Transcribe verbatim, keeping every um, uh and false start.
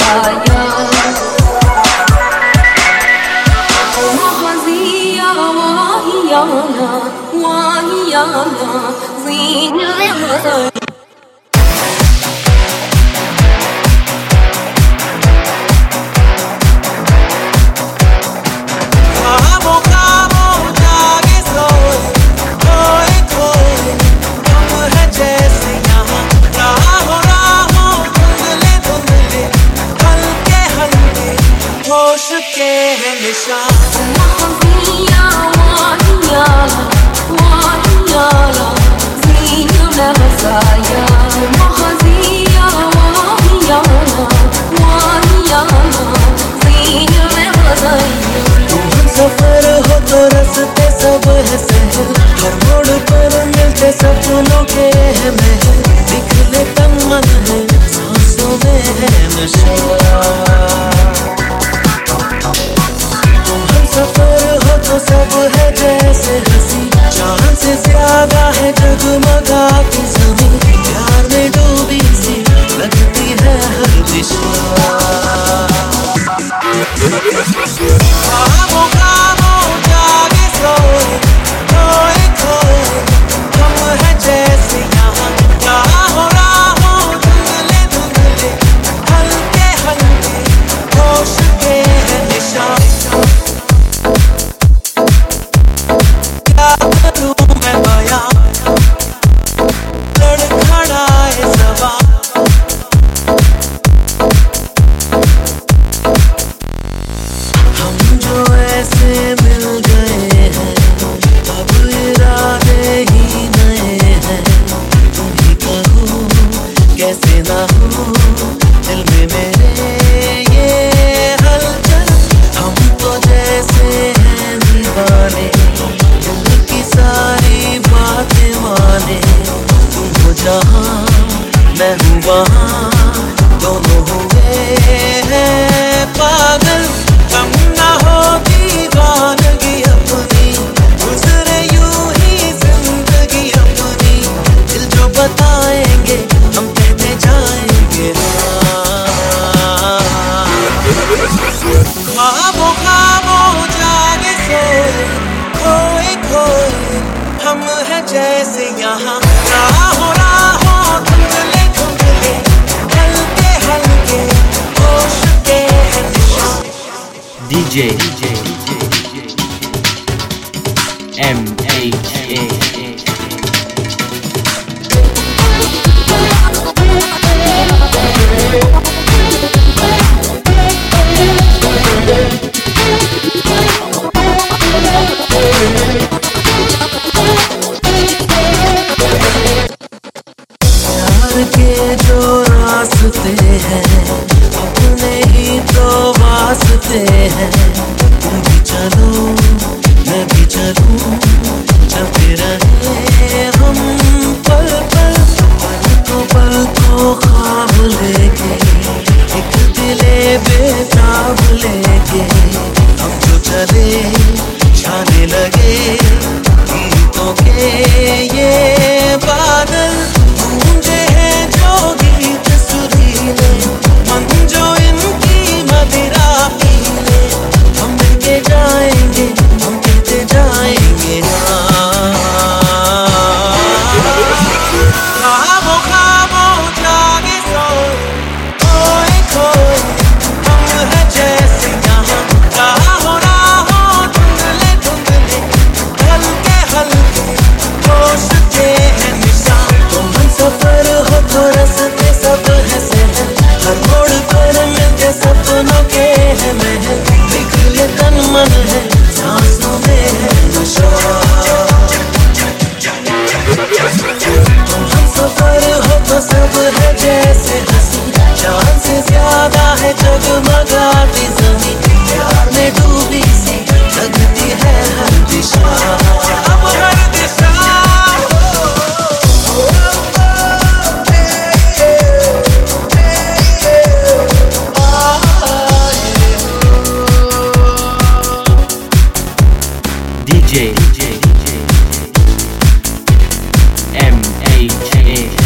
خفايا وهزيا وهيانا وهيانا زين الغزال सफर हो तो रस्ते सब है सहल हर मोड़ पर मिलते सपनों के है महल निकले तन मन है सांसों में है नशा तुम हम सफर हो तो सब है जैसे हंसी चांद से ज्यादा है जगमगाती ज़मीं प्यार में डूबी सी लगती है हर दिशा मैं हूँ वहाँ दोनों हुए हैं पागल कम ना हो दीवानगी अपनी गुजरे यूं ही जिंदगी अपनी दिल जो बताएंगे हम कहते जाएंगे ख्वाबों ख्वाबों जागे सोए खोए खोए हम हैं जैसे यहाँ राहों राहों धुंधले धुंधले हल्के हल्के होश के हैं निशान D J M H A के जो रास्ते हैं अपने ही तो वास्ते हैं तुम भी चलो मैं भी चलूं चलते रहे हम पल पल पल को पल को ख्वाब लेके एक दिले बेताब लेके हम जो चले छाने लगे गीतों के ये बादल गूंजे हैं जो गीत सुरीले मन जो इनकी मदिरा पीले हम मिलके जाएंगे हम कहते जाएंगे ख्वाबों ख्वाबों जागे सोए खोए खोए हम हैं जैसे यहाँ राहों राहों धुंधले धुंधले हल्के हल्के होश के हैं निशान तुम हम सफर हो तो रस्ते सब है सहल हर मोड़ पर मिलते सपनों के है महल निकले तन मन है सांसों में है नशा तुम हम सफर हो तो सब है जैसे हंसी चांद से ज्यादा है जगमगाती ज़मीं प्यार में डूबी सी लगती है हर दिशा हर दिशा D J M H A